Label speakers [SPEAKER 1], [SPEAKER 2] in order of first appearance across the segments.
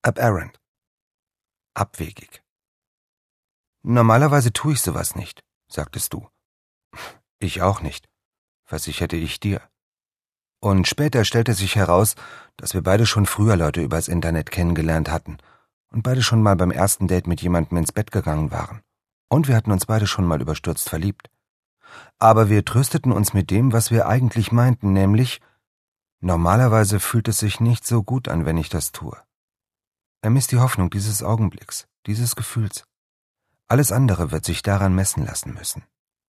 [SPEAKER 1] Aberrant. Abwegig. Normalerweise tue ich sowas nicht, sagtest du. Ich auch nicht, versicherte ich dir. Und später stellte sich heraus, dass wir beide schon früher Leute übers Internet kennengelernt hatten und beide schon mal beim ersten Date mit jemandem ins Bett gegangen waren. Und wir hatten uns beide schon mal überstürzt verliebt. Aber wir trösteten uns mit dem, was wir eigentlich meinten, nämlich: Normalerweise fühlt es sich nicht so gut an, wenn ich das tue. Er misst die Hoffnung dieses Augenblicks, dieses Gefühls. Alles andere wird sich daran messen lassen müssen.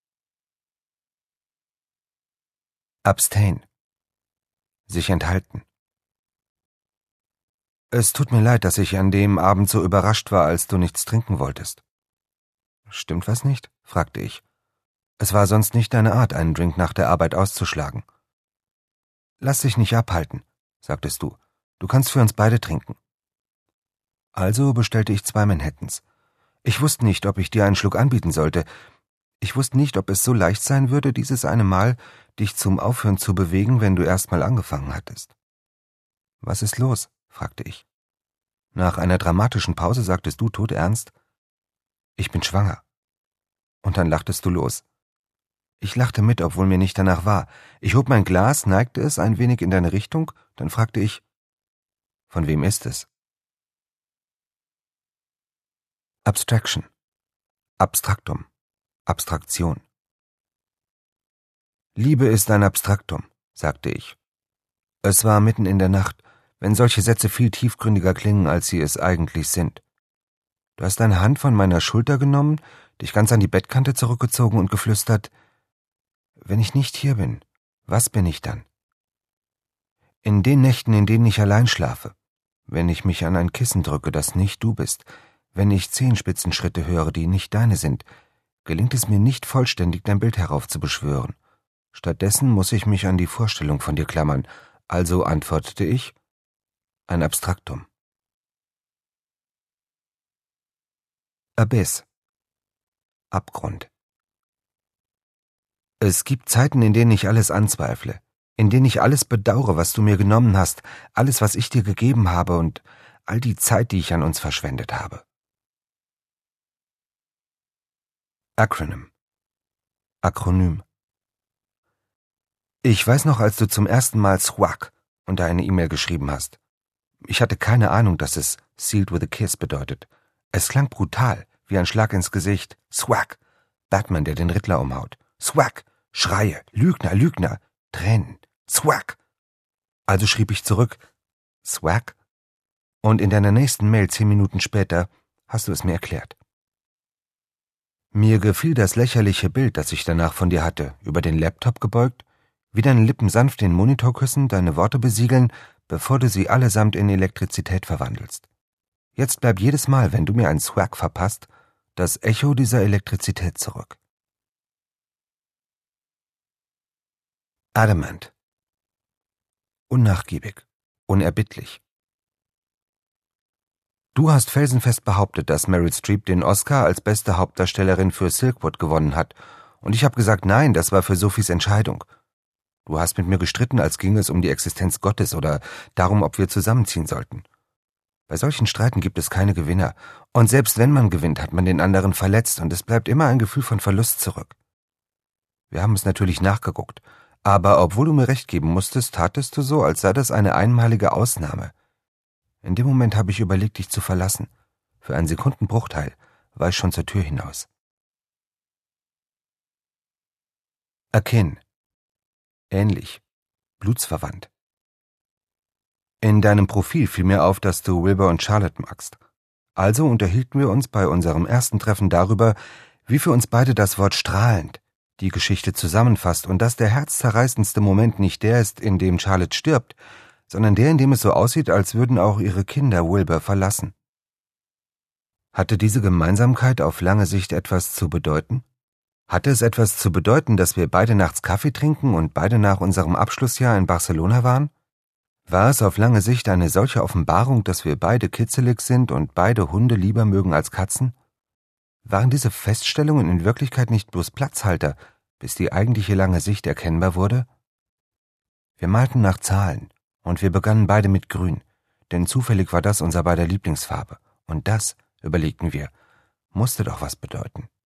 [SPEAKER 1] Abstain. Sich enthalten. Es tut mir leid, dass ich an dem Abend so überrascht war, als du nichts trinken wolltest. Stimmt was nicht? Fragte ich. Es war sonst nicht deine Art, einen Drink nach der Arbeit auszuschlagen. Lass dich nicht abhalten, sagtest du. Du kannst für uns beide trinken. Also bestellte ich 2 Manhattans. Ich wusste nicht, ob ich dir einen Schluck anbieten sollte. Ich wusste nicht, ob es so leicht sein würde, dieses eine Mal dich zum Aufhören zu bewegen, wenn du erst mal angefangen hattest. Was ist los? Fragte ich. Nach einer dramatischen Pause sagtest du todernst: Ich bin schwanger. Und dann lachtest du los. Ich lachte mit, obwohl mir nicht danach war. Ich hob mein Glas, neigte es ein wenig in deine Richtung, dann fragte ich: Von wem ist es? Abstraction. Abstraktum. Abstraktion. Liebe ist ein Abstraktum, sagte ich. Es war mitten in der Nacht, wenn solche Sätze viel tiefgründiger klingen, als sie es eigentlich sind. Du hast deine Hand von meiner Schulter genommen, dich ganz an die Bettkante zurückgezogen und geflüstert: Wenn ich nicht hier bin, was bin ich dann? In den Nächten, in denen ich allein schlafe, wenn ich mich an ein Kissen drücke, das nicht du bist, wenn ich Zehenspitzenschritte höre, die nicht deine sind, gelingt es mir nicht vollständig, dein Bild heraufzubeschwören. Stattdessen muss ich mich an die Vorstellung von dir klammern, also antwortete ich: Ein Abstraktum. Abyss. Abgrund. Es gibt Zeiten, in denen ich alles anzweifle, in denen ich alles bedauere, was du mir genommen hast, alles, was ich dir gegeben habe und all die Zeit, die ich an uns verschwendet habe. Acronym. Akronym. Ich weiß noch, als du zum ersten Mal Swag unter eine E-Mail geschrieben hast. Ich hatte keine Ahnung, dass es Sealed with a Kiss bedeutet. Es klang brutal, wie ein Schlag ins Gesicht. Swag. Batman, der den Riddler umhaut. Swag. Schreie. Lügner, Lügner. Tränen. Swag. Also schrieb ich zurück: Swag? Und in deiner nächsten Mail 10 Minuten später hast du es mir erklärt. Mir gefiel das lächerliche Bild, das ich danach von dir hatte, über den Laptop gebeugt, wie deine Lippen sanft den Monitor küssen, deine Worte besiegeln, bevor du sie allesamt in Elektrizität verwandelst. Jetzt bleibt jedes Mal, wenn du mir einen Swag verpasst, das Echo dieser Elektrizität zurück. Adamant. Unnachgiebig. Unerbittlich. Du hast felsenfest behauptet, dass Meryl Streep den Oscar als beste Hauptdarstellerin für Silkwood gewonnen hat, und ich habe gesagt, nein, das war für Sophies Entscheidung. Du hast mit mir gestritten, als ginge es um die Existenz Gottes oder darum, ob wir zusammenziehen sollten. Bei solchen Streiten gibt es keine Gewinner, und selbst wenn man gewinnt, hat man den anderen verletzt, und es bleibt immer ein Gefühl von Verlust zurück. Wir haben es natürlich nachgeguckt, aber obwohl du mir recht geben musstest, tatest du so, als sei das eine einmalige Ausnahme. In dem Moment habe ich überlegt, dich zu verlassen. Für einen Sekundenbruchteil war ich schon zur Tür hinaus. Akin. Ähnlich. Blutsverwandt. In deinem Profil fiel mir auf, dass du Wilbur und Charlotte magst. Also unterhielten wir uns bei unserem ersten Treffen darüber, wie für uns beide das Wort strahlend die Geschichte zusammenfasst und dass der herzzerreißendste Moment nicht der ist, in dem Charlotte stirbt, sondern der, in dem es so aussieht, als würden auch ihre Kinder Wilbur verlassen. Hatte diese Gemeinsamkeit auf lange Sicht etwas zu bedeuten? Hatte es etwas zu bedeuten, dass wir beide nachts Kaffee trinken und beide nach unserem Abschlussjahr in Barcelona waren? War es auf lange Sicht eine solche Offenbarung, dass wir beide kitzelig sind und beide Hunde lieber mögen als Katzen? Waren diese Feststellungen in Wirklichkeit nicht bloß Platzhalter, bis die eigentliche lange Sicht erkennbar wurde? Wir malten nach Zahlen, und wir begannen beide mit Grün. denn zufällig war das unser beider Lieblingsfarbe. Und das, überlegten wir, musste doch was bedeuten.